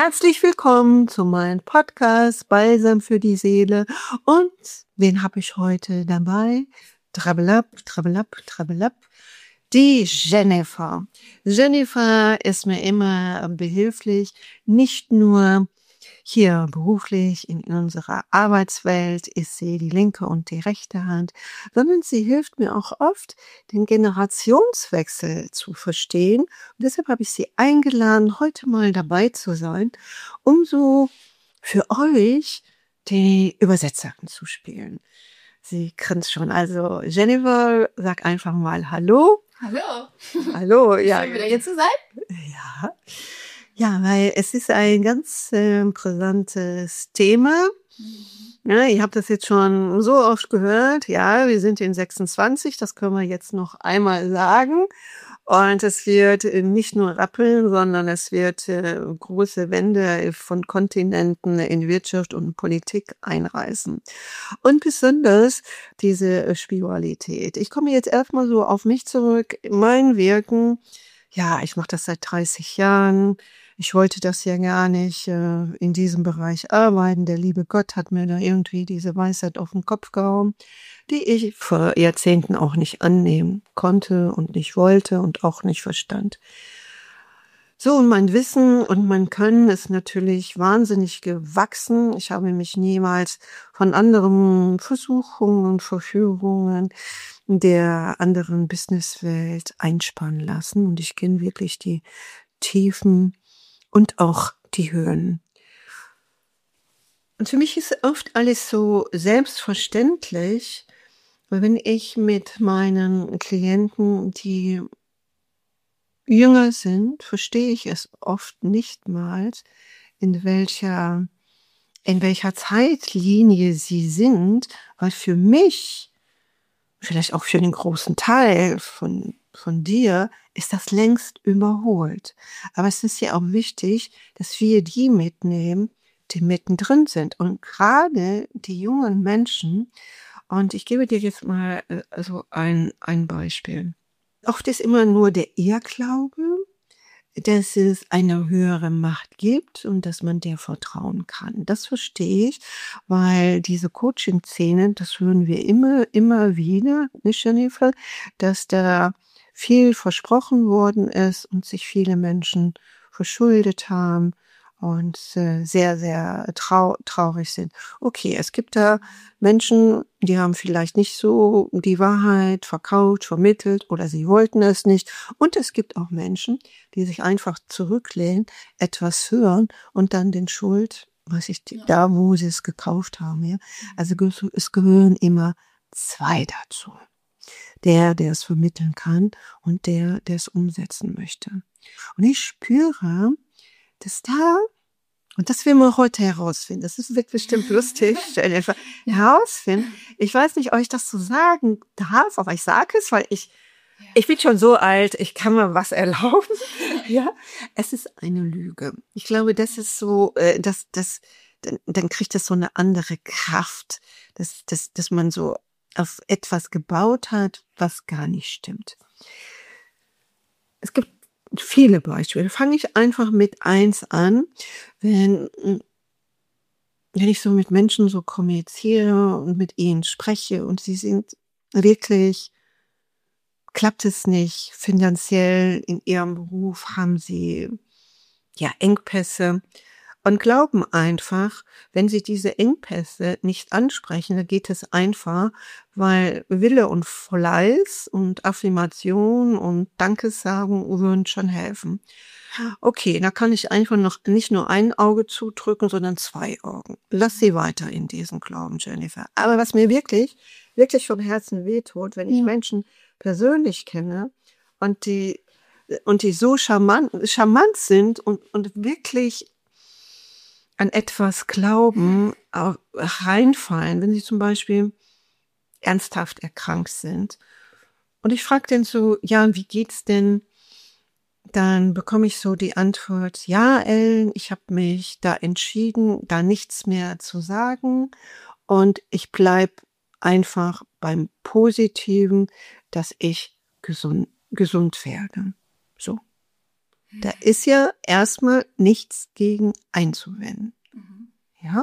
Herzlich willkommen zu meinem Podcast Balsam für die Seele. Und wen habe ich heute dabei? Trabbelab, trabbelab, trabbelab. Die Jennifer. Jennifer ist mir immer behilflich, nicht nur hier beruflich in unserer Arbeitswelt ist sie die linke und die rechte Hand, sondern sie hilft mir auch oft, den Generationswechsel zu verstehen. Und deshalb habe ich sie eingeladen, heute mal dabei zu sein, um so für euch die Übersetzerin zu spielen. Sie grinst schon. Also Jennifer, sag einfach mal Hallo. Hallo. Hallo, ja. Schön, wieder hier zu sein. Ja. Ja, weil es ist ein ganz brisantes Thema. Ja, ihr habt das jetzt schon so oft gehört. Ja, wir sind in 26, das können wir jetzt noch einmal sagen. Und es wird nicht nur rappeln, sondern es wird große Wände von Kontinenten in Wirtschaft und Politik einreißen. Und besonders diese Spiritualität. Ich komme jetzt erstmal so auf mich zurück. Mein Wirken, ja, ich mache das seit 30 Jahren. Ich wollte das ja gar nicht in diesem Bereich arbeiten. Der liebe Gott hat mir da irgendwie diese Weisheit auf den Kopf gehauen, die ich vor Jahrzehnten auch nicht annehmen konnte und nicht wollte und auch nicht verstand. So, und mein Wissen und mein Können ist natürlich wahnsinnig gewachsen. Ich habe mich niemals von anderen Versuchungen und Verführungen der anderen Businesswelt einspannen lassen. Und ich kenne wirklich die Tiefen und auch die Höhen. Und für mich ist oft alles so selbstverständlich, weil wenn ich mit meinen Klienten, die jünger sind, verstehe ich es oft nicht mal, in welcher Zeitlinie sie sind, weil für mich, vielleicht auch für den großen Teil von dir, ist das längst überholt. Aber es ist ja auch wichtig, dass wir die mitnehmen, die mittendrin sind. Und gerade die jungen Menschen, und ich gebe dir jetzt mal so ein Beispiel. Oft ist immer nur der Irrglaube, dass es eine höhere Macht gibt und dass man der vertrauen kann. Das verstehe ich, weil diese Coaching-Szene, das hören wir immer wieder, nicht Jennifer, dass da viel versprochen worden ist und sich viele Menschen verschuldet haben und sehr, sehr traurig sind. Okay, es gibt da Menschen, die haben vielleicht nicht so die Wahrheit verkauft, vermittelt oder sie wollten es nicht. Und es gibt auch Menschen, die sich einfach zurücklehnen, etwas hören und dann den Schuld, da wo sie es gekauft haben. Ja? Also es gehören immer zwei dazu. Der es vermitteln kann und der es umsetzen möchte. Und ich spüre, dass und das werden wir heute herausfinden, das wird bestimmt lustig, einfach herausfinden. Ich weiß nicht, ob ich das so sagen darf, aber ich sage es, weil ich bin schon so alt, ich kann mir was erlauben. Ja, es ist eine Lüge. Ich glaube, das ist so, dann kriegt das so eine andere Kraft, dass man so auf etwas gebaut hat, was gar nicht stimmt. Es gibt viele Beispiele. Fange ich einfach mit eins an, wenn ich so mit Menschen so kommuniziere und mit ihnen spreche und sie sind wirklich, klappt es nicht finanziell in ihrem Beruf, haben sie ja Engpässe und glauben einfach, wenn sie diese Engpässe nicht ansprechen, dann geht es einfach, weil Wille und Fleiß und Affirmation und Dankessagung würden schon helfen. Okay, da kann ich einfach noch nicht nur ein Auge zudrücken, sondern zwei Augen. Lass sie weiter in diesem Glauben, Jennifer. Aber was mir wirklich, wirklich vom Herzen wehtut, wenn ich Menschen persönlich kenne und die so charmant sind und wirklich an etwas glauben, auch reinfallen, wenn sie zum Beispiel ernsthaft erkrankt sind. Und ich frage den so, ja, wie geht's denn? Dann bekomme ich so die Antwort, ja, Ellen, ich habe mich da entschieden, da nichts mehr zu sagen und ich bleib einfach beim Positiven, dass ich gesund werde. So. Da ist ja erstmal nichts gegen einzuwenden. Ja?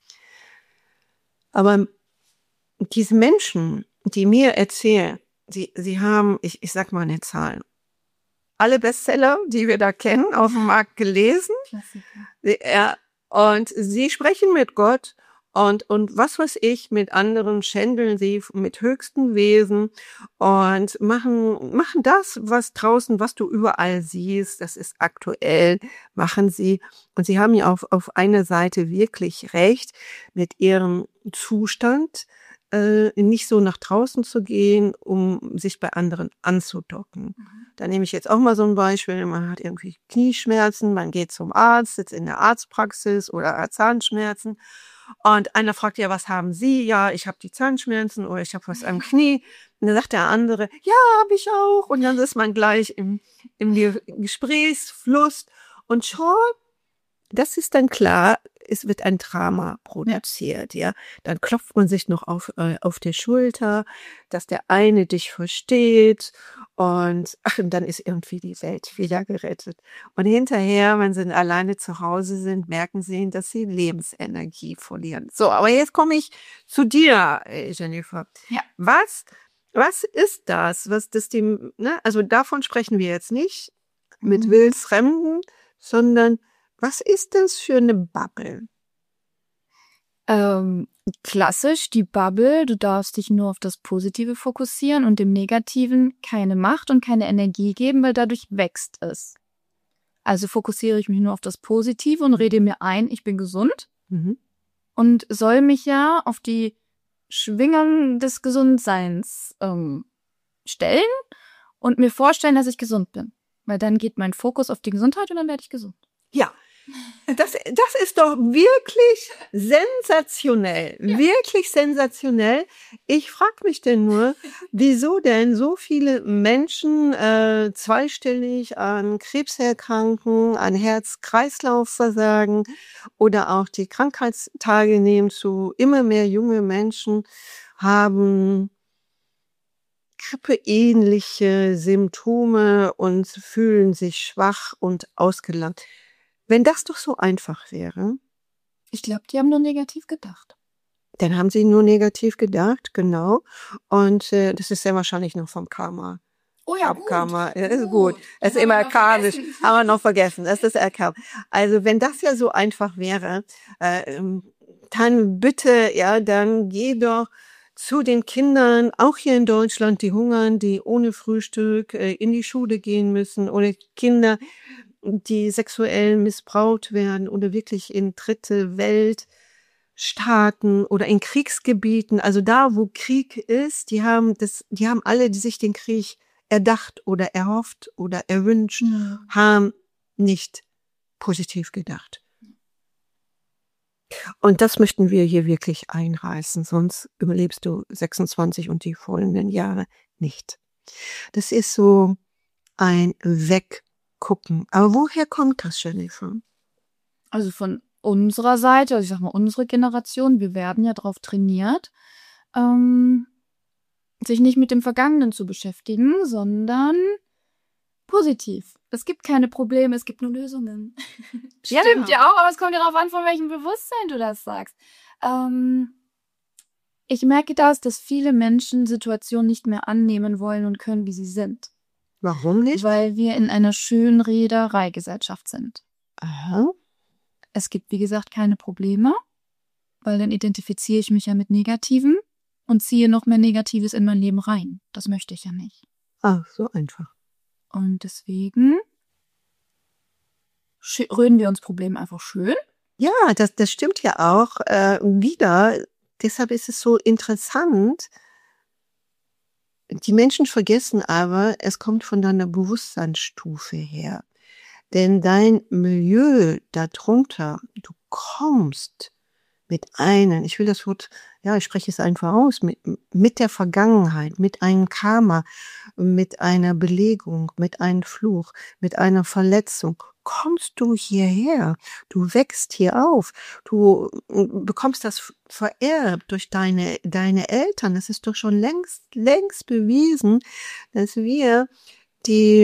Aber diese Menschen, die mir erzählen, sie haben, ich sag mal eine Zahl, alle Bestseller, die wir da kennen, auf dem Markt gelesen. Klassiker. Ja, und sie sprechen mit Gott und was weiß ich, mit anderen schändeln sie mit höchsten Wesen und machen das, was draußen, was du überall siehst, das ist aktuell, machen sie. Und sie haben ja auf einer Seite wirklich recht mit ihrem Zustand, nicht so nach draußen zu gehen, um sich bei anderen anzudocken. Da nehme ich jetzt auch mal so ein Beispiel. Man hat irgendwie Knieschmerzen, man geht zum Arzt, sitzt in der Arztpraxis oder hat Zahnschmerzen. Und einer fragt ja, was haben Sie? Ja, ich habe die Zahnschmerzen oder ich habe was am Knie. Und dann sagt der andere, ja, habe ich auch. Und dann ist man gleich im Gesprächsfluss. Und schon, das ist dann klar, es wird ein Drama produziert, ja. Dann klopft man sich noch auf der Schulter, dass der eine dich versteht und dann ist irgendwie die Welt wieder gerettet. Und hinterher, wenn sie alleine zu Hause sind, merken sie, dass sie Lebensenergie verlieren. So, aber jetzt komme ich zu dir, Jennifer. Ja. Was ist das? Was das dem, ne? Also davon sprechen wir jetzt nicht mit Wildfremden, sondern was ist das für eine Bubble? Klassisch die Bubble, du darfst dich nur auf das Positive fokussieren und dem Negativen keine Macht und keine Energie geben, weil dadurch wächst es. Also fokussiere ich mich nur auf das Positive und rede mir ein, ich bin gesund und soll mich ja auf die Schwingung des Gesundseins stellen und mir vorstellen, dass ich gesund bin. Weil dann geht mein Fokus auf die Gesundheit und dann werde ich gesund. Ja, das ist doch wirklich sensationell. Ja. Wirklich sensationell. Ich frage mich denn nur, wieso denn so viele Menschen zweistellig an Krebs erkranken, an Herz-Kreislauf-Versagen oder auch die Krankheitstage nehmen zu. Immer mehr junge Menschen haben grippeähnliche Symptome und fühlen sich schwach und ausgelaugt. Wenn das doch so einfach wäre. Ich glaube, die haben nur negativ gedacht. Dann haben sie nur negativ gedacht, genau. Und das ist sehr wahrscheinlich noch vom Karma. Oh ja, Karma. Das ist gut. Es ist immer karmisch. Haben wir noch vergessen. Das ist Karma. Also wenn das ja so einfach wäre, dann bitte, ja, dann geh doch zu den Kindern, auch hier in Deutschland, die hungern, die ohne Frühstück in die Schule gehen müssen oder Kinder, die sexuell missbraucht werden oder wirklich in dritte Weltstaaten oder in Kriegsgebieten, also da, wo Krieg ist, die haben alle, die sich den Krieg erdacht oder erhofft oder erwünscht, haben nicht positiv gedacht. Und das möchten wir hier wirklich einreißen, sonst überlebst du 26 und die folgenden Jahre nicht. Das ist so ein Weggucken. Aber woher kommt das, Jennifer? Also von unserer Seite, also ich sag mal unsere Generation, wir werden ja darauf trainiert, sich nicht mit dem Vergangenen zu beschäftigen, sondern positiv. Es gibt keine Probleme, es gibt nur Lösungen. Stimmt ja auch, aber es kommt ja darauf an, von welchem Bewusstsein du das sagst. Ich merke dass viele Menschen Situationen nicht mehr annehmen wollen und können, wie sie sind. Warum nicht? Weil wir in einer Schönredereigesellschaft sind. Aha. Es gibt, wie gesagt, keine Probleme, weil dann identifiziere ich mich ja mit Negativen und ziehe noch mehr Negatives in mein Leben rein. Das möchte ich ja nicht. Ach, so einfach. Und deswegen reden wir uns Probleme einfach schön. Ja, das stimmt ja auch wieder. Deshalb ist es so interessant. Die Menschen vergessen aber, es kommt von deiner Bewusstseinsstufe her. Denn dein Milieu darunter, du kommst mit einem, ich will das Wort, ja, ich spreche es einfach aus, mit der Vergangenheit, mit einem Karma, mit einer Belegung, mit einem Fluch, mit einer Verletzung, kommst du hierher. Du wächst hier auf. Du bekommst das vererbt durch deine Eltern. Das ist doch schon längst bewiesen, dass wir die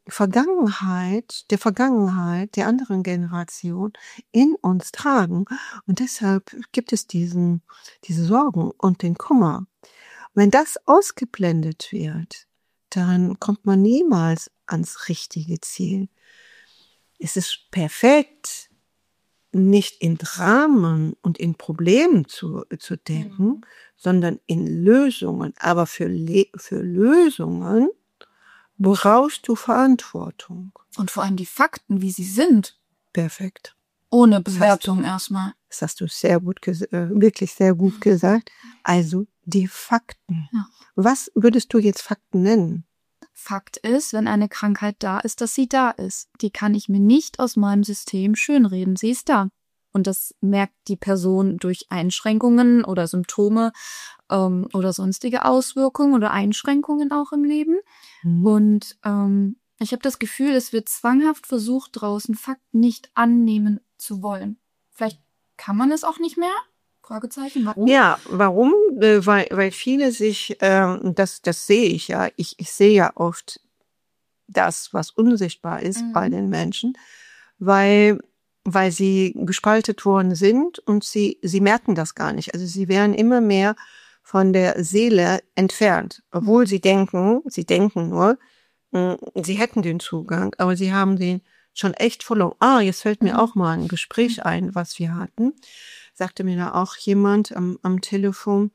der Vergangenheit der anderen Generation in uns tragen. Und deshalb gibt es diese Sorgen und den Kummer. Wenn das ausgeblendet wird, dann kommt man niemals ans richtige Ziel. Es ist perfekt, nicht in Dramen und in Problemen zu denken, sondern in Lösungen. Aber für Lösungen brauchst du Verantwortung. Und vor allem die Fakten, wie sie sind. Perfekt. Ohne Bewertung erstmal. Das hast du wirklich sehr gut gesagt. Also die Fakten. Ja. Was würdest du jetzt Fakten nennen? Fakt ist, wenn eine Krankheit da ist, dass sie da ist. Die kann ich mir nicht aus meinem System schönreden. Sie ist da. Und das merkt die Person durch Einschränkungen oder Symptome oder sonstige Auswirkungen oder Einschränkungen auch im Leben. Und ich habe das Gefühl, es wird zwanghaft versucht, draußen Fakten nicht annehmen zu wollen. Vielleicht kann man es auch nicht mehr? Fragezeichen, warum? Ja, warum? Weil viele sich, das sehe ich ja, ich sehe ja oft das, was unsichtbar ist bei den Menschen, weil sie gespaltet worden sind und sie merken das gar nicht. Also sie werden immer mehr von der Seele entfernt, obwohl sie denken nur, sie hätten den Zugang, aber sie haben den schon echt verloren. Jetzt fällt mir auch mal ein Gespräch ein, was wir hatten. Sagte mir da auch jemand am Telefon,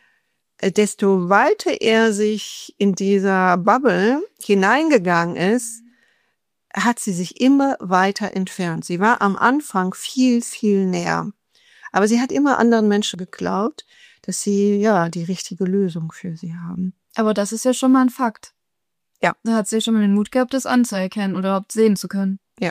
desto weiter er sich in dieser Bubble hineingegangen ist, hat sie sich immer weiter entfernt. Sie war am Anfang viel, viel näher. Aber sie hat immer anderen Menschen geglaubt, dass sie ja die richtige Lösung für sie haben. Aber das ist ja schon mal ein Fakt. Ja. Da hat sie ja schon mal den Mut gehabt, das anzuerkennen oder überhaupt sehen zu können. Ja.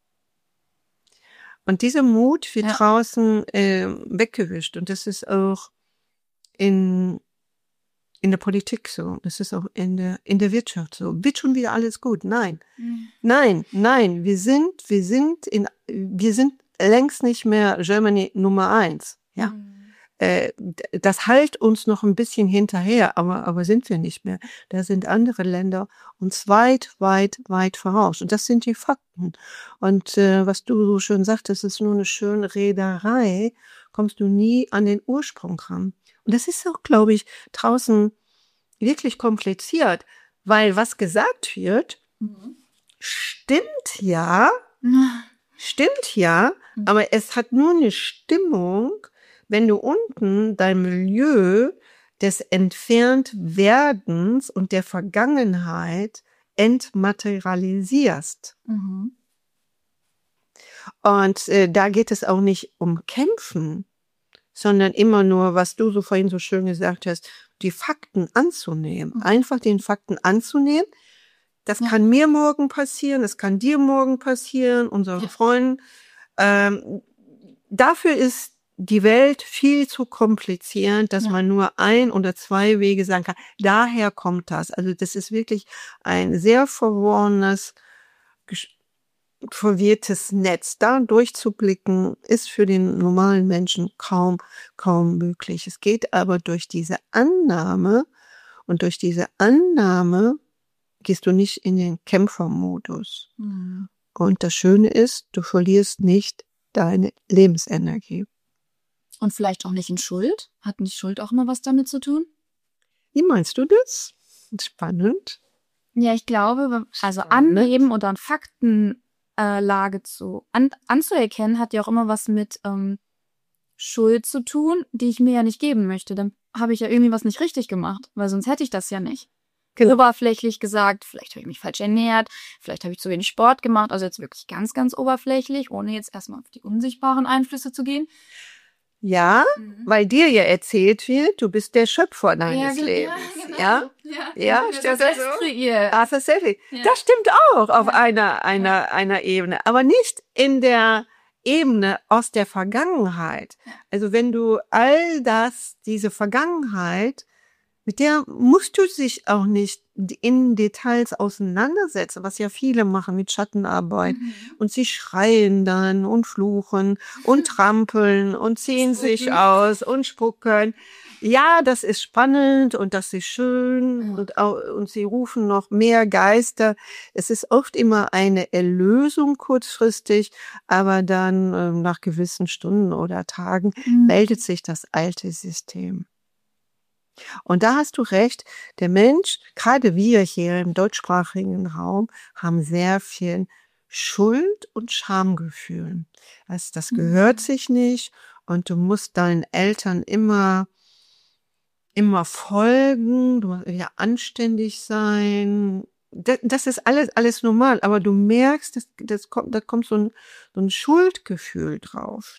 Und dieser Mut wird draußen weggewischt. Und das ist auch in der Politik so. Das ist auch in der Wirtschaft so. Wird schon wieder alles gut? Nein. Nein. Wir sind längst nicht mehr Germany Nummer 1. Ja. Das halt uns noch ein bisschen hinterher, aber sind wir nicht mehr. Da sind andere Länder uns weit, weit, weit voraus. Und das sind die Fakten. Und was du so schön sagtest, ist nur eine schöne Rederei, kommst du nie an den Ursprung ran. Und das ist auch, glaube ich, draußen wirklich kompliziert, weil was gesagt wird, stimmt ja, aber es hat nur eine Stimmung, wenn du unten dein Milieu des Entferntwerdens und der Vergangenheit entmaterialisierst. Und da geht es auch nicht um Kämpfen, sondern immer nur, was du so vorhin so schön gesagt hast, die Fakten anzunehmen. Einfach den Fakten anzunehmen. Das kann mir morgen passieren, das kann dir morgen passieren, unseren Freunden. Dafür ist die Welt viel zu kompliziert, dass man nur ein oder zwei Wege sagen kann. Daher kommt das. Also das ist wirklich ein sehr verworrenes, verwirrtes Netz. Da durchzublicken, ist für den normalen Menschen kaum möglich. Es geht aber durch diese Annahme, und durch diese Annahme gehst du nicht in den Kämpfermodus. Und das Schöne ist, du verlierst nicht deine Lebensenergie. Und vielleicht auch nicht in Schuld? Hat nicht Schuld auch immer was damit zu tun? Wie meinst du das? Spannend. Ja, ich glaube, also annehmen oder an Faktenlage anzuerkennen, hat ja auch immer was mit Schuld zu tun, die ich mir ja nicht geben möchte. Dann habe ich ja irgendwie was nicht richtig gemacht, weil sonst hätte ich das ja nicht. Genau. Oberflächlich gesagt, vielleicht habe ich mich falsch ernährt, vielleicht habe ich zu wenig Sport gemacht, also jetzt wirklich ganz, ganz oberflächlich, ohne jetzt erstmal auf die unsichtbaren Einflüsse zu gehen. Ja, weil dir ja erzählt wird, du bist der Schöpfer deines Lebens. Ja, stimmt das so? kreiert. Tatsächlich. Ja. Das stimmt auch auf einer Ebene, aber nicht in der Ebene aus der Vergangenheit. Also wenn du diese Vergangenheit Mit der musst du dich auch nicht in Details auseinandersetzen, was ja viele machen mit Schattenarbeit. Und sie schreien dann und fluchen und trampeln und ziehen sich aus und spucken. Ja, das ist spannend und das ist schön und sie rufen noch mehr Geister. Es ist oft immer eine Erlösung kurzfristig, aber dann nach gewissen Stunden oder Tagen meldet sich das alte System. Und da hast du recht, der Mensch, gerade wir hier im deutschsprachigen Raum, haben sehr viel Schuld- und Schamgefühl. Also das gehört sich nicht und du musst deinen Eltern immer folgen, du musst ja anständig sein. Das ist alles normal, aber du merkst, da kommt so ein Schuldgefühl drauf.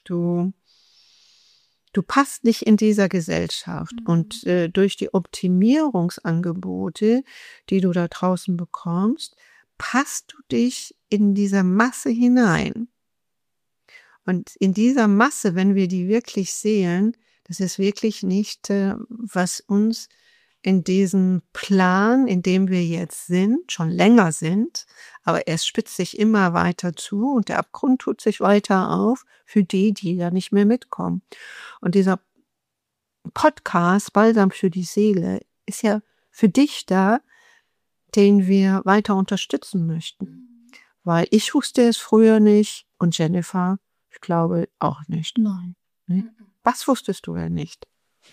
Du passt nicht in dieser Gesellschaft. Und durch die Optimierungsangebote, die du da draußen bekommst, passt du dich in diese Masse hinein. Und in dieser Masse, wenn wir die wirklich sehen, das ist wirklich nicht, was uns in diesem Plan, in dem wir jetzt sind, schon länger sind, aber es spitzt sich immer weiter zu und der Abgrund tut sich weiter auf für die da nicht mehr mitkommen. Und dieser Podcast Balsam für die Seele ist ja für dich da, den wir weiter unterstützen möchten. Weil ich wusste es früher nicht und Jennifer, ich glaube auch nicht. Nein. Was wusstest du denn nicht?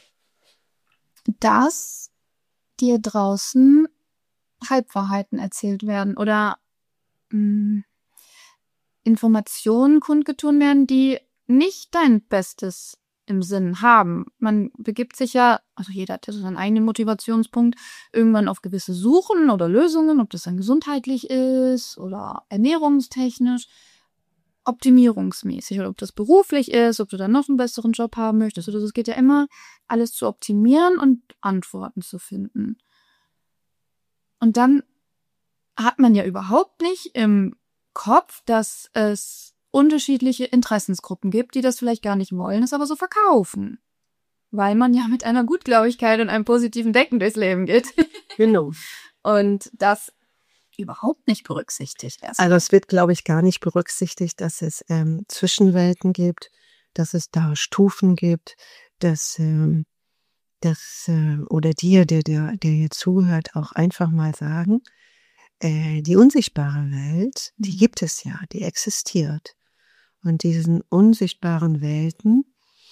Dass dir draußen Halbwahrheiten erzählt werden oder Informationen kundgetun werden, die nicht dein Bestes im Sinn haben. Man begibt sich ja, also jeder hat ja so seinen eigenen Motivationspunkt, irgendwann auf gewisse Suchen oder Lösungen, ob das dann gesundheitlich ist oder ernährungstechnisch, optimierungsmäßig oder ob das beruflich ist, ob du dann noch einen besseren Job haben möchtest. Oder es geht ja immer, alles zu optimieren und Antworten zu finden. Und dann hat man ja überhaupt nicht im Kopf, dass es unterschiedliche Interessensgruppen gibt, die das vielleicht gar nicht wollen, es aber so verkaufen. Weil man ja mit einer Gutgläubigkeit und einem positiven Denken durchs Leben geht. Genau. Und das überhaupt nicht berücksichtigt erst. Also es wird, glaube ich, gar nicht berücksichtigt, dass es Zwischenwelten gibt, dass es da Stufen gibt, dass oder dir, der hier zuhört, auch einfach mal sagen, die unsichtbare Welt, die gibt es ja, die existiert. Und diesen unsichtbaren Welten,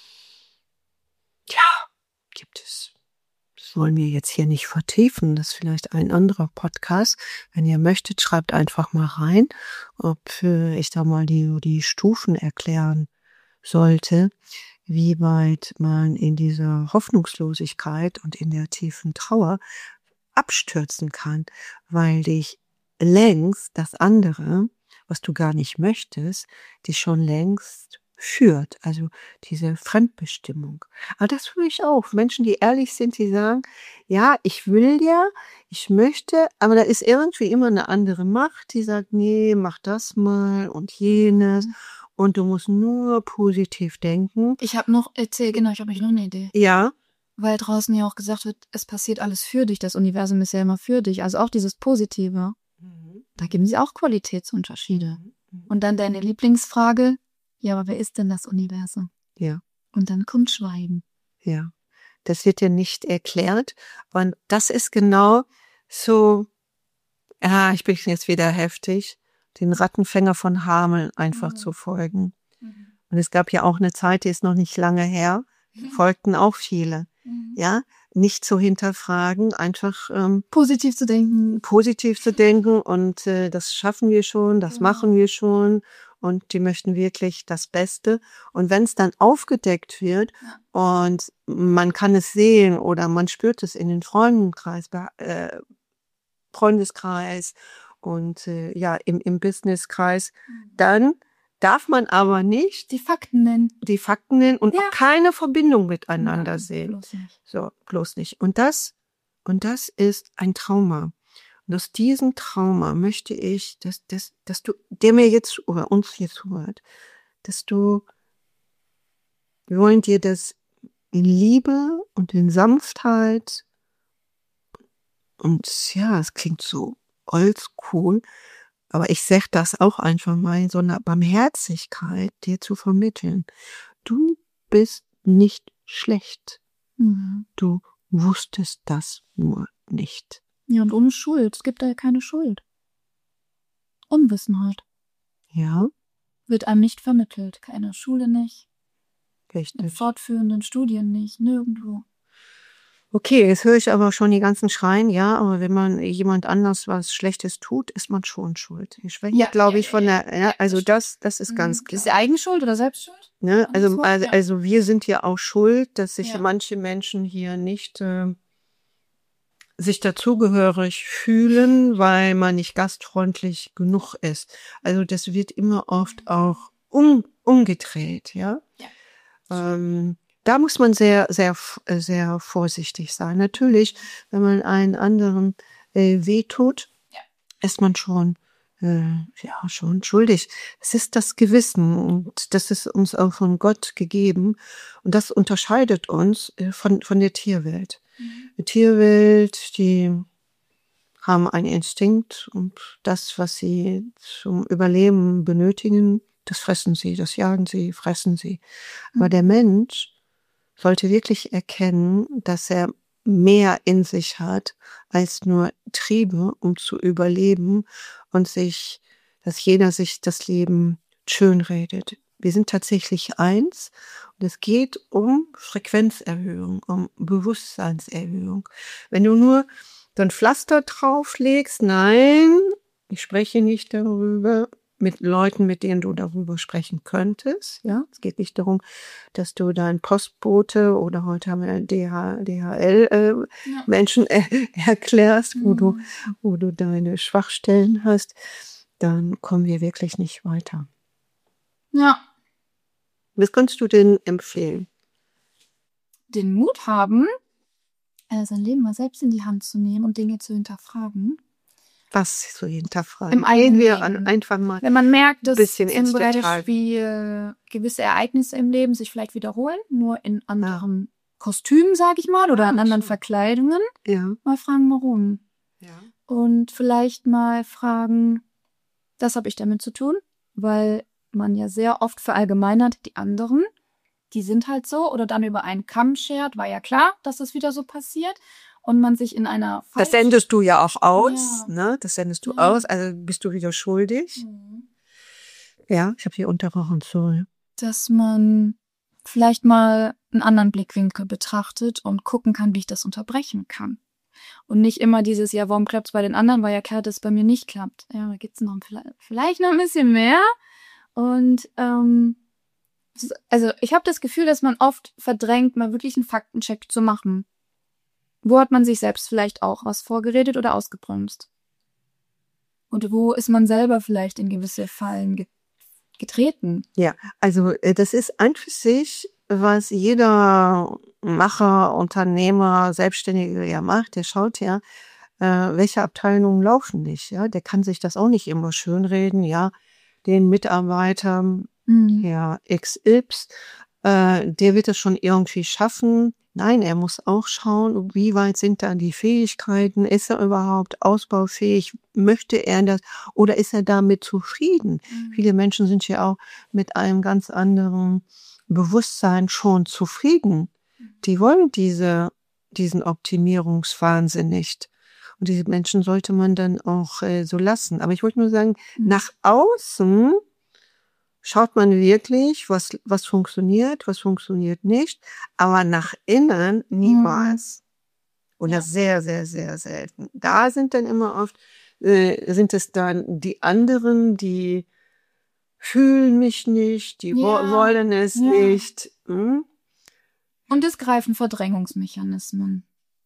ja, gibt es. Das wollen wir jetzt hier nicht vertiefen. Das ist vielleicht ein anderer Podcast. Wenn ihr möchtet, schreibt einfach mal rein, ob ich da mal die Stufen erklären sollte, wie weit man in dieser Hoffnungslosigkeit und in der tiefen Trauer abstürzen kann, weil dich längst das andere, was du gar nicht möchtest, dich schon längst führt, also diese Fremdbestimmung. Aber das fühle ich auch. Menschen, die ehrlich sind, die sagen, ja, ich will ja, ich möchte, aber da ist irgendwie immer eine andere Macht, die sagt, nee, mach das mal und jenes und du musst nur positiv denken. Ich habe noch eine Idee. Ja. Weil draußen ja auch gesagt wird, es passiert alles für dich, das Universum ist ja immer für dich, also auch dieses Positive. Da geben sie auch Qualitätsunterschiede. Und dann deine Lieblingsfrage, ja, aber wer ist denn das Universum? Ja. Und dann kommt Schweigen. Ja, das wird dir nicht erklärt. Und das ist genau so, ja, ich bin jetzt wieder heftig, den Rattenfänger von Hameln einfach zu folgen. Und es gab ja auch eine Zeit, die ist noch nicht lange her, folgten auch viele. Ja, nicht zu hinterfragen, einfach Positiv zu denken und das schaffen wir schon, das machen wir schon und die möchten wirklich das Beste. Und wenn es dann aufgedeckt wird und man kann es sehen oder man spürt es in den Freundeskreis und im Businesskreis, dann darf man aber nicht die Fakten nennen und auch keine Verbindung miteinander sehen. Bloß nicht. So, bloß nicht. Und das ist ein Trauma. Und aus diesem Trauma möchte ich, dass du, der mir jetzt oder uns jetzt hört, wir wollen dir das in Liebe und in Sanftheit Und ja, es klingt so oldschool, aber ich sag das auch einfach mal in so einer Barmherzigkeit dir zu vermitteln. Du bist nicht schlecht. Mhm. Du wusstest das nur nicht. Ja, und ohne Schuld. Es gibt da ja keine Schuld. Unwissenheit Ja, wird einem nicht vermittelt. Keine Schule nicht, in richtig. fortführenden Studien nicht, nirgendwo. Okay, jetzt höre ich aber schon die ganzen Schreien, ja, aber wenn man jemand anders was Schlechtes tut, ist man schon schuld. Ich spreche, Ja, glaube ja, ich, von ja, der, ja, also das ist ganz Ist klar. Eigenschuld oder Selbstschuld? Ne? Anderswo? Ja. Also wir sind ja auch schuld, dass sich Ja. manche Menschen hier nicht sich dazugehörig fühlen, weil man nicht gastfreundlich genug ist. Also das wird immer oft auch umgedreht, ja. Ja. Da muss man sehr, sehr, sehr vorsichtig sein. Natürlich, wenn man einen anderen wehtut, Ja. ist man schon schon schuldig. Es ist das Gewissen und das ist uns auch von Gott gegeben und das unterscheidet uns von der Tierwelt. Die Tierwelt, die haben einen Instinkt und das, was sie zum Überleben benötigen, das fressen sie, das jagen sie, fressen sie. Aber der Mensch sollte wirklich erkennen, dass er mehr in sich hat als nur Triebe, um zu überleben und dass jeder sich das Leben schönredet. Wir sind tatsächlich eins und es geht um Frequenzerhöhung, um Bewusstseinserhöhung. Wenn du nur so ein Pflaster drauflegst, nein, ich spreche nicht darüber, mit Leuten, mit denen du darüber sprechen könntest. Ja, es geht nicht darum, dass du dein Postbote oder heute haben wir DHL Menschen erklärst, wo du deine Schwachstellen hast. Dann kommen wir wirklich nicht weiter. Ja. Was kannst du denn empfehlen? Den Mut haben, sein Leben mal selbst in die Hand zu nehmen und Dinge zu hinterfragen. Was zu hinterfragen? Im eigenen Gehen wir Leben. Einfach mal Wenn man merkt, dass bisschen zum ins Detail. Beispiel gewisse Ereignisse im Leben sich vielleicht wiederholen, nur in anderen Kostümen, sag ich mal, oder in anderen Verkleidungen, mal fragen, warum. Ja. Und vielleicht mal fragen, das habe ich damit zu tun, weil man ja sehr oft verallgemeinert, die anderen, die sind halt so, oder dann über einen Kamm schert, war ja klar, dass das wieder so passiert. Und man sich in einer Das sendest du ja auch aus, Ja. ne? Das sendest du aus, also bist du wieder schuldig. Ja, ich habe hier unterbrochen, sorry. Dass man vielleicht mal einen anderen Blickwinkel betrachtet und gucken kann, wie ich das unterbrechen kann. Und nicht immer dieses, ja, warum klappt's bei den anderen, weil ja klar, dass es bei mir nicht klappt. Ja, da gibt's noch vielleicht noch ein bisschen mehr. Und also ich habe das Gefühl, dass man oft verdrängt, mal wirklich einen Faktencheck zu machen. Wo hat man sich selbst vielleicht auch was vorgeredet oder ausgebremst? Und wo ist man selber vielleicht in gewisse Fallen getreten? Ja, also das ist an für sich, was jeder Macher, Unternehmer, Selbstständige ja macht. Der schaut ja, welche Abteilungen laufen nicht. Ja, der kann sich das auch nicht immer schönreden. Ja, den Mitarbeitern, Herr XY, der wird es schon irgendwie schaffen. Nein, er muss auch schauen, wie weit sind da die Fähigkeiten, ist er überhaupt ausbaufähig, möchte er das oder ist er damit zufrieden? Viele Menschen sind ja auch mit einem ganz anderen Bewusstsein schon zufrieden. Die wollen diesen Optimierungswahnsinn nicht. Und diese Menschen sollte man dann auch so lassen. Aber ich wollte nur sagen, nach außen schaut man wirklich, was funktioniert nicht, aber nach innen niemals. Oder sehr, sehr, sehr selten. Da sind dann immer oft, sind es dann die anderen, die fühlen mich nicht, die wollen es nicht. Und es greifen Verdrängungsmechanismen.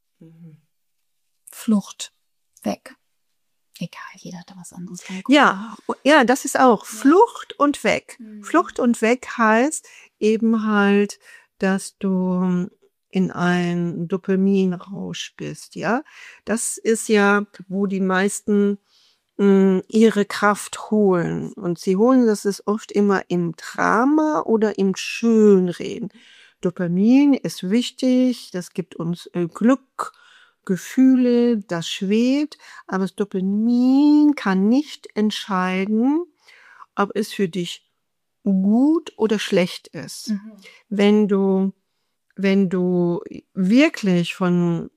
Flucht, weg. Egal, jeder hat da was anderes. Ja, das ist auch Flucht und weg. Flucht und weg heißt eben halt, dass du in ein Dopaminrausch bist, ja. Das ist ja, wo die meisten ihre Kraft holen. Und sie holen das ist oft immer im Drama oder im Schönreden. Dopamin ist wichtig, das gibt uns Glück, Gefühle, das schwebt, aber das Dopamin kann nicht entscheiden, ob es für dich gut oder schlecht ist. Wenn du wirklich von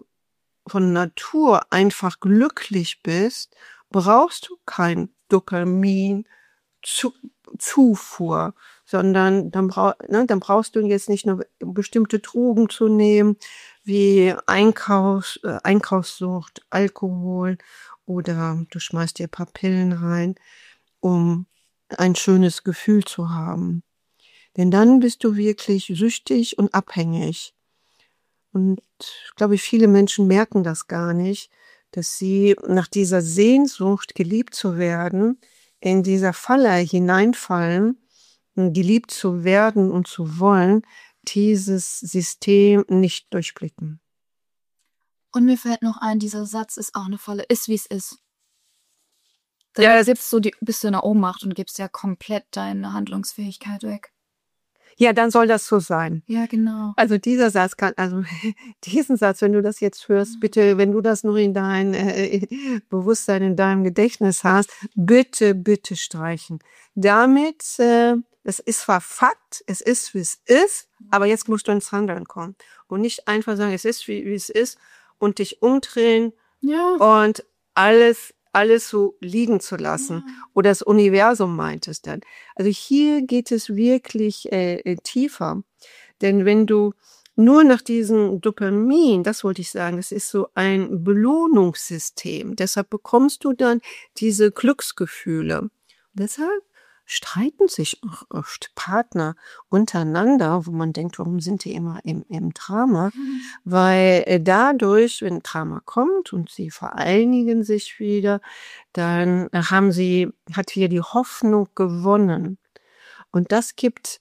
Natur einfach glücklich bist, brauchst du kein Dopamin Zufuhr, sondern dann brauchst du jetzt nicht nur bestimmte Drogen zu nehmen, wie Einkaufssucht, Alkohol, oder du schmeißt dir ein paar Pillen rein, um ein schönes Gefühl zu haben. Denn dann bist du wirklich süchtig und abhängig. Und ich glaube, viele Menschen merken das gar nicht, dass sie nach dieser Sehnsucht, geliebt zu werden, in dieser Falle hineinfallen, geliebt zu werden und zu wollen, dieses System nicht durchblicken. Und mir fällt noch ein, dieser Satz ist auch eine Falle, ist wie es ist. Dann Ja, bist du in der Ohnmacht und gibst ja komplett deine Handlungsfähigkeit weg. Ja, dann soll das so sein. Ja, genau. Also diesen Satz, wenn du das jetzt hörst, bitte, wenn du das nur in dein Bewusstsein, in deinem Gedächtnis hast, bitte streichen. Damit, das ist zwar Fakt, es ist, wie es ist, aber jetzt musst du ins Handeln kommen. Und nicht einfach sagen, es ist, wie es ist, und dich umdrehen und alles so liegen zu lassen. Oder das Universum meint es dann. Also hier geht es wirklich tiefer. Denn wenn du nur nach diesem Dopamin, das wollte ich sagen, das ist so ein Belohnungssystem. Deshalb bekommst du dann diese Glücksgefühle. Und deshalb streiten sich auch oft Partner untereinander, wo man denkt, warum sind die immer im Drama? Weil dadurch, wenn Drama kommt und sie vereinigen sich wieder, dann hat wieder die Hoffnung gewonnen. Und das gibt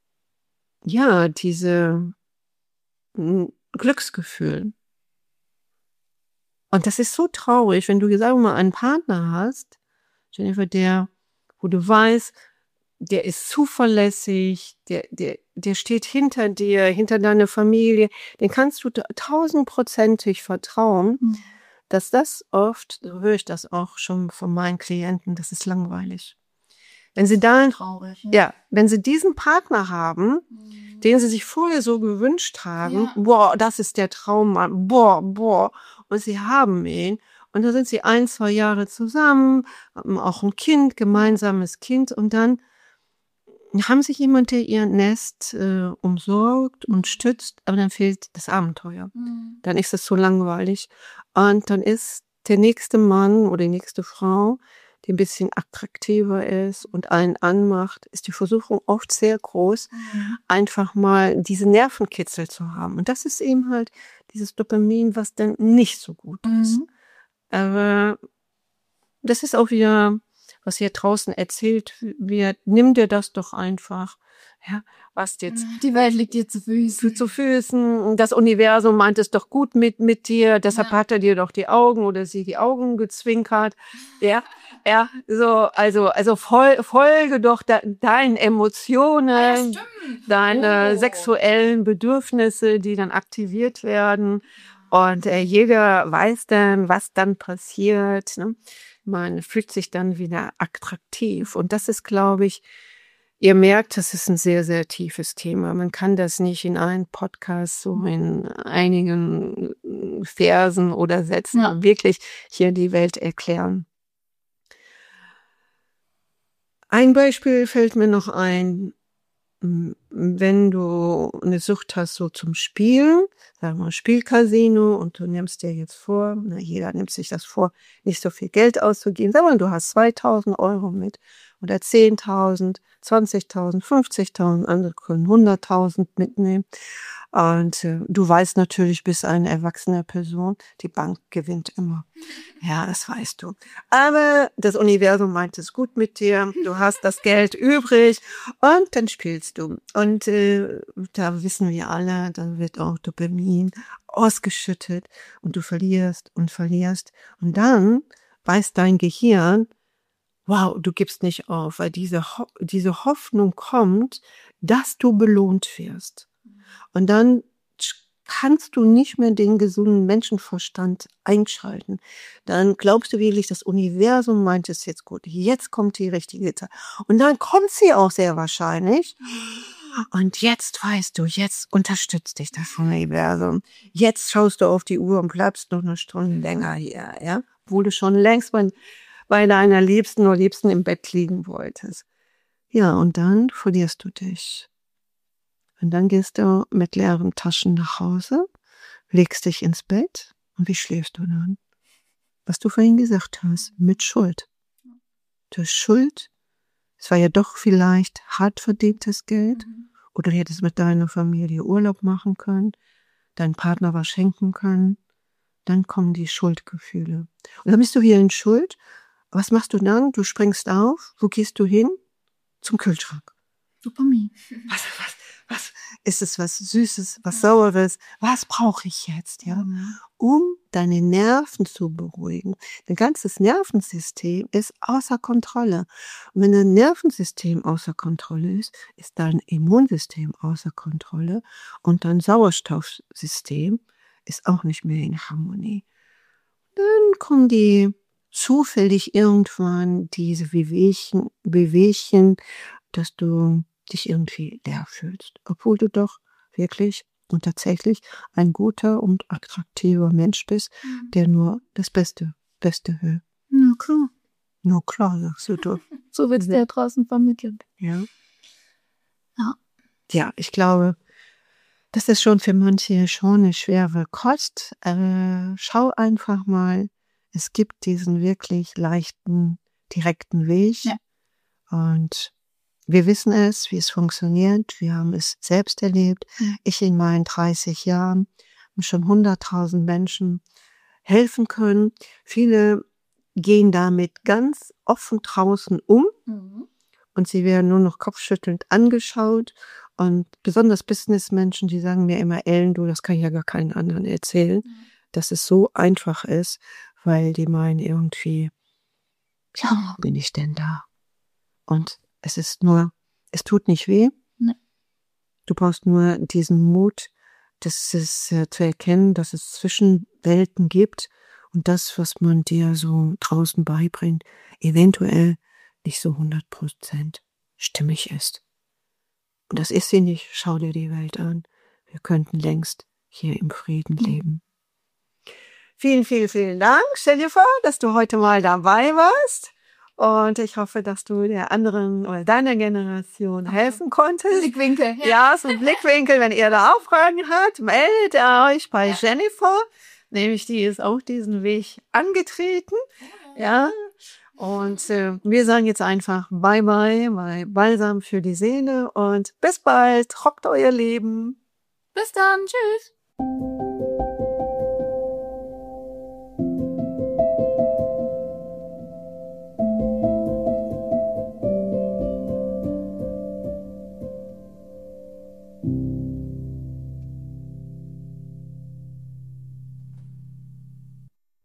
diese Glücksgefühl. Und das ist so traurig, wenn du, sagen wir mal, einen Partner hast, Jennifer, wo du weißt, der ist zuverlässig, der steht hinter dir, hinter deiner Familie, den kannst du 1000%ig vertrauen, dass das oft, so höre ich das auch schon von meinen Klienten, das ist langweilig. Wenn sie traurig, wenn sie diesen Partner haben, den sie sich vorher so gewünscht haben, boah, das ist der Traummann, boah, und sie haben ihn, und dann sind sie 1-2 Jahre zusammen, haben auch ein Kind, gemeinsames Kind, und dann haben sie jemand, der ihr Nest umsorgt und stützt, aber dann fehlt das Abenteuer. Dann ist es so langweilig. Und dann ist der nächste Mann oder die nächste Frau, die ein bisschen attraktiver ist und einen anmacht, ist die Versuchung oft sehr groß, einfach mal diese Nervenkitzel zu haben. Und das ist eben halt dieses Dopamin, was dann nicht so gut ist. Aber das ist auch wieder, was hier draußen erzählt wird. Nimm dir das doch einfach. Ja, was jetzt? Die Welt liegt dir zu Füßen. Zu Füßen. Das Universum meint es doch gut mit dir. Deshalb hat er dir doch die Augen oder sie die Augen gezwinkert. Also folge doch deinen Emotionen, deine sexuellen Bedürfnisse, die dann aktiviert werden. Und jeder weiß dann, was dann passiert. Ne? Man fühlt sich dann wieder attraktiv. Und das ist, glaube ich, ihr merkt, das ist ein sehr, sehr tiefes Thema. Man kann das nicht in einem Podcast so in einigen Versen oder Sätzen wirklich hier die Welt erklären. Ein Beispiel fällt mir noch ein. Wenn du eine Sucht hast so zum Spielen, sagen wir mal Spielcasino, und du nimmst dir jetzt vor, jeder nimmt sich das vor, nicht so viel Geld auszugeben, sagen wir mal, du hast 2.000 Euro mit oder 10.000, 20.000, 50.000, andere können 100.000 mitnehmen. Und du weißt natürlich, bist eine erwachsene Person, die Bank gewinnt immer. Ja, das weißt du. Aber das Universum meint es gut mit dir, du hast das Geld übrig und dann spielst du. Und da wissen wir alle, dann wird auch Dopamin ausgeschüttet und du verlierst und verlierst. Und dann weiß dein Gehirn, wow, du gibst nicht auf, weil diese Hoffnung kommt, dass du belohnt wirst. Und dann kannst du nicht mehr den gesunden Menschenverstand einschalten. Dann glaubst du wirklich, das Universum meint es jetzt gut. Jetzt kommt die richtige Zeit. Und dann kommt sie auch sehr wahrscheinlich. Und jetzt weißt du, jetzt unterstützt dich das Universum. Jetzt schaust du auf die Uhr und bleibst noch eine Stunde länger hier, ja? Obwohl du schon längst bei deiner Liebsten oder Liebsten im Bett liegen wolltest. Ja, und dann verlierst du dich. Und dann gehst du mit leeren Taschen nach Hause, legst dich ins Bett und wie schläfst du dann? Was du vorhin gesagt hast, mit Schuld. Du hast Schuld, es war ja doch vielleicht hart verdientes Geld oder du hättest mit deiner Familie Urlaub machen können, deinen Partner was schenken können. Dann kommen die Schuldgefühle. Und dann bist du hier in Schuld. Was machst du dann? Du springst auf. Wo gehst du hin? Zum Kühlschrank. Dopamin. Was ist es, was Süßes, was Saures? Was brauche ich jetzt, ja? Um deine Nerven zu beruhigen. Dein ganzes Nervensystem ist außer Kontrolle. Und wenn dein Nervensystem außer Kontrolle ist, ist dein Immunsystem außer Kontrolle und dein Sauerstoffsystem ist auch nicht mehr in Harmonie. Dann kommen die zufällig irgendwann diese Wehwehchen, dass du dich irgendwie leer fühlst, obwohl du doch wirklich und tatsächlich ein guter und attraktiver Mensch bist, der nur das Beste will. Ja, klar. Nur klar, sagst du. So wird's der draußen vermittelt. Ja. Ja. Ja, ich glaube, das ist schon für manche schon eine schwere Kost. Schau einfach mal, es gibt diesen wirklich leichten, direkten Weg. Ja. Und wir wissen es, wie es funktioniert. Wir haben es selbst erlebt. Ich in meinen 30 Jahren habe schon 100.000 Menschen helfen können. Viele gehen damit ganz offen draußen um und sie werden nur noch kopfschüttelnd angeschaut. Und besonders Businessmenschen, die sagen mir immer, Ellen, du, das kann ich ja gar keinen anderen erzählen, dass es so einfach ist, weil die meinen irgendwie, ja, bin ich denn da? Und es ist nur, es tut nicht weh. Nee. Du brauchst nur diesen Mut, zu erkennen, dass es Zwischenwelten gibt und das, was man dir so draußen beibringt, eventuell nicht so 100% stimmig ist. Und das ist sie nicht. Schau dir die Welt an. Wir könnten längst hier im Frieden leben. Vielen, vielen, vielen Dank, Jennifer, dass du heute mal dabei warst. Und ich hoffe, dass du der anderen oder deiner Generation helfen konntest. Blickwinkel. Ja, so ein Blickwinkel. Wenn ihr da auch Fragen habt, meldet euch bei Jennifer. Nämlich die ist auch diesen Weg angetreten. Ja. Und wir sagen jetzt einfach Bye-bye bei Balsam für die Seele und bis bald. Rockt euer Leben. Bis dann. Tschüss.